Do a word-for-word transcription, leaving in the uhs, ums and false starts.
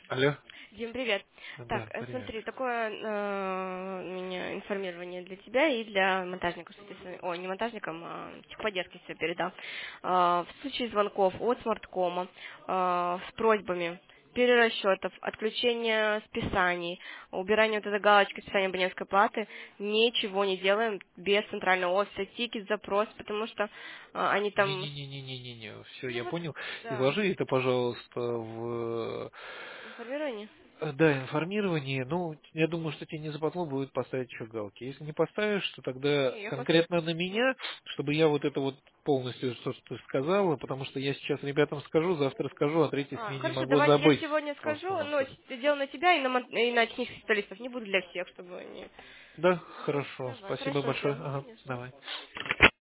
Алло. Дим, привет. Так, Да, э, привет. смотри, такое э, у меня информирование для тебя и для монтажников, соответственно. Ой, не монтажникам, а техподдержки все передал. Э, в случае звонков от смарткома э, с просьбами перерасчетов, отключения списаний, убирания вот этой галочки списания абонентской платы, ничего не делаем без центрального офиса, тикет, запрос, потому что э, они там... Не-не-не-не-не-не-не. Все, Ну я вот, понял. да, Изложи это, пожалуйста, в информирование. э, да, информировании. Ну, я думаю, что тебе не западло будет поставить еще галки. Если не поставишь, то тогда Не, я хочу. конкретно на меня, чтобы я вот это вот полностью, что ты сказала, потому что я сейчас ребятам скажу, завтра скажу, а третьей А, смене хорошо, могу давай я забыть сегодня скажу, но просто-напросто. с- дело на тебя и на, мон- и на технических специалистов. Не буду для всех, чтобы они... Да, Мгм. хорошо. Давай, Спасибо хорошо, большое. Дим, Ага, конечно. давай.